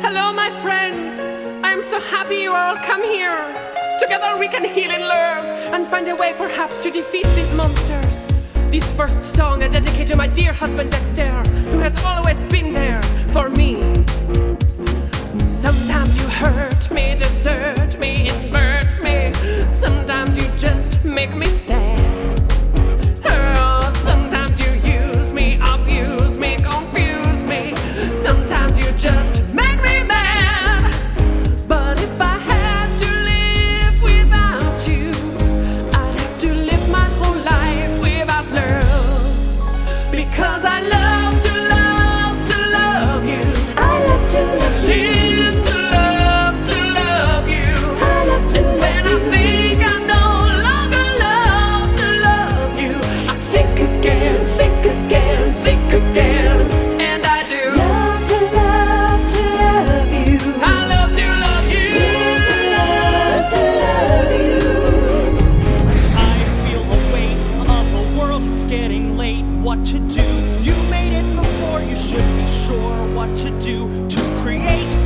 Hello, my friends. I'm so happy you all come here. Together we can heal and learn and find a way perhaps to defeat these monsters. This first song I dedicate to my dear husband Dexter, who has always been there for me. Sometimes you hurt me, desert me, invert me. Sometimes you just make me sad. Oh, sometimes you use me, abuse me, confuse me. Sometimes you just make me mad. But if I had to live without you, I'd have to live my whole life without love. Because I love to love to love you. I love to love you. Live to love you. I love to And when I love you. think I no longer love to love you, I think again, think again, think again. And I do. Love to love you. I love to love you. Live to love you. I feel the weight of the world, it's getting late. What to do? You made it before, you should be sure what to do to create